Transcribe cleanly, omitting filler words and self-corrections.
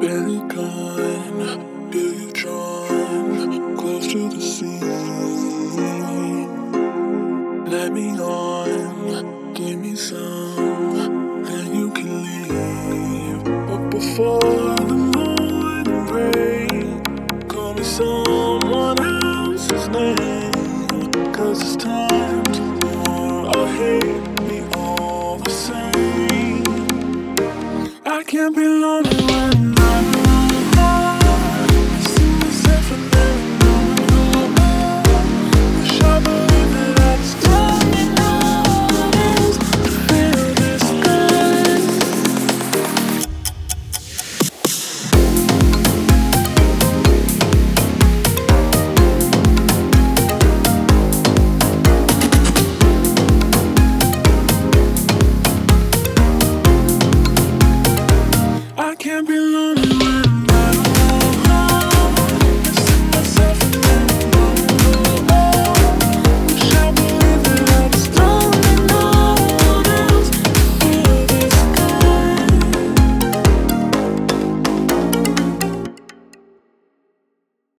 barely gone. Feel you drawn close to the sea. Let me on, give me some, then you can leave. But before the morning break, call me someone else's name. 'Cause it's time to war, or hate me all the same. I can't be lonely when I'm alone. See myself and then wish I believe that I was turning on to feel this good. I can't be lonely.